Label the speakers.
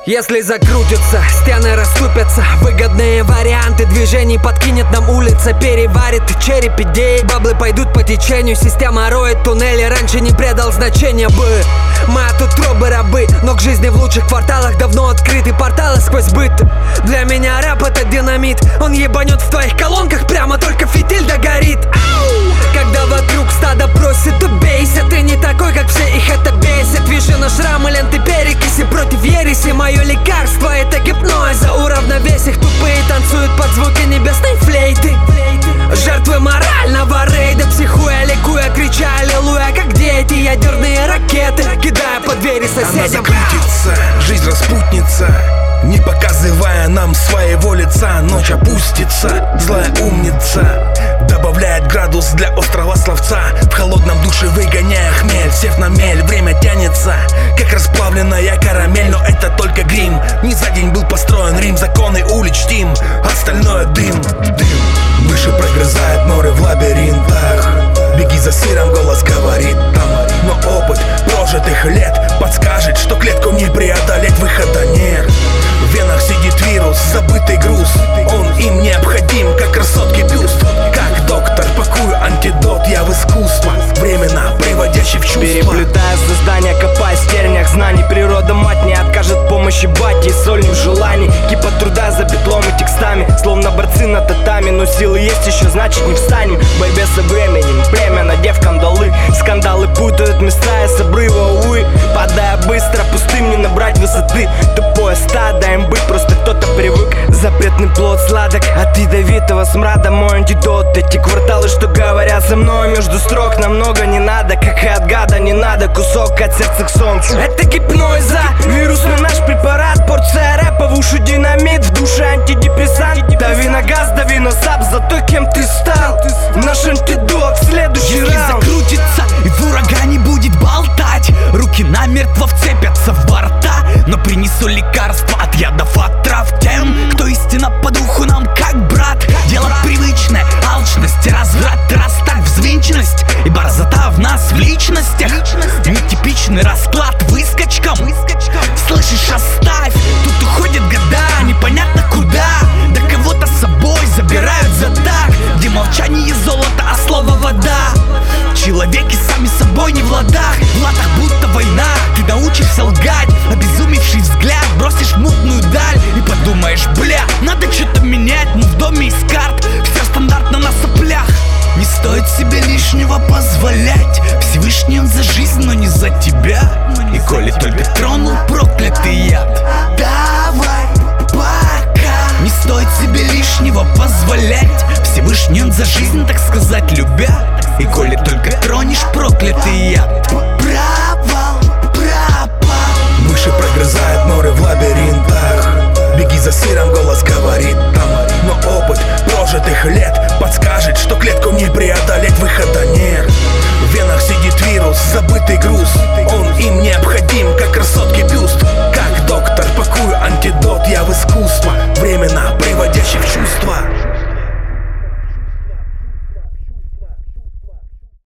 Speaker 1: Если закрутятся, стены расступятся, выгодные варианты движений подкинет нам улица, переварит череп идей, баблы пойдут по течению, система роет туннели, раньше не придал значения бы. Мы от утробы рабы, но к жизни в лучших кварталах давно открыты порталы сквозь быт. Для меня рэп это динамит, он ебанет в твоих колонках, прямо только фитиль догорит. Когда вокруг стадо просит, убейся, ты не такой, как все, их это бесит. Виши на шрамы, ленты перекиси против ереси, мое лекарство это гипноз, за уравновесь их тупые танцуют под звуки небесной флейты. Жертвы морального рейда, психуя, ликуя, крича аллилуйя, как дети, ядерные ракеты, кидая под двери соседям.
Speaker 2: Она закрутится, жизнь распутница, не показывая нам своего лица. Ночь опустится, злая умница добавляет градус для острого словца, в холодном душе выгоняя хмель. Сев на мель, время тянется, как расплавленная карамель. Но это только грим, не за день был построен Рим. Законы улиц чтим, остальное дым. Мыши прогрызают норы в лабиринтах, беги за сыром, голос говорит там. Но опыт прожитых лет подскажет, что клетку не преодолеть, выхода нет. В венах сидит вирус, забытый груз, он им необходим, как красотки бюст. Как доктор пакую антидот, я в искусство, временно приводящий в чувство.
Speaker 3: Переплетая создание, копая в терниях знаний, природа мать не откажет помощи бате и сольным желаний. Кипа труда за битлом и текстами, словно борцы на татами, но силы есть еще, значит не встанем. В борьбе со временем, племя надев кандалы, скандалы путают места и с обрыва, увы. Падая быстро, пустым не набрать высоты. Тупое стадо, им быть просто кто-то привык. Запретный плод сладок от ядовитого смрада, мой антидот. Эти кварталы, что говорят со мной между строк, намного не надо, как и от гада не надо. Кусок от сердца к солнцу, это гипноза, вирусный наш препарат. Порция рэпа в уши динамит, в душе антидепрессант. Дави на газ, дави на сап за то, кем ты стал. Наш антидот, следующий
Speaker 4: если
Speaker 3: раунд.
Speaker 4: закрутится и в урагане будет болтать, руки намертво вцепятся в борта. Но принесу лекарства от ядов, от трав тем, кто истинно по духу нам как брат. Дело привычное, алчность и разврат, раз так взвинченность и борзота в нас в личностях. Нетипичный расклад выскочкам, слышишь, оставь, тут уходят года, непонятно куда. Да кого-то с собой забирают за так, где молчание золото, а слово вода. Человеки сами собой не в ладах будто война. Ты научишься лгать, обезумевший взгляд бросишь в мутную даль и подумаешь, бля, надо что-то менять, но в доме из карт все стандартно на соплях. Не стоит себе лишнего позволять, Всевышний он за жизнь, но не за тебя. И коли только тронул проклятый яд, давай пока. Не стоит себе лишнего позволять, Всевышний он за жизнь, так сказать, любя. И коли только тронешь проклятый яд, провал, пропал.
Speaker 2: Мыши прогрызают норы в лабиринтах, беги за сыром, голос говорит там. Но опыт прожитых лет подскажет, что клетку не преодолеть, выхода нет. В венах сидит вирус, забытый груз, он им необходим, как красотки бюст. Как доктор пакую антидот, я в искусство, временно